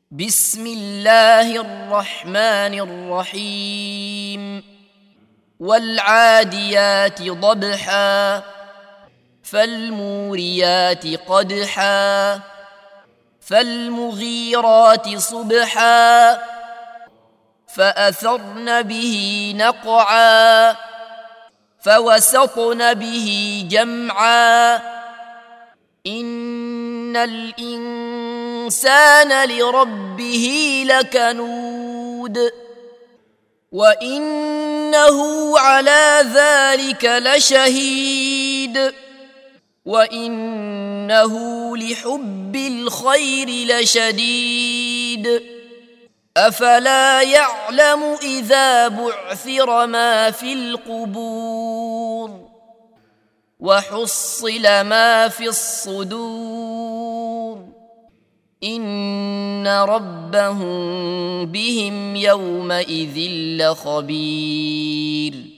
بسم الله الرحمن الرحيم والعاديات ضبحا فالموريات قدحا فالمغيرات صبحا فأثرن به نقعا فوسطن به جمعا إن الإنسان لربه لكنود وإنه على ذلك لشهيد وإنه لحب الخير لشديد أفلا يعلم إذا بعثر ما في القبور وحصل ما في الصدور إن ربهم بهم يومئذ لخبير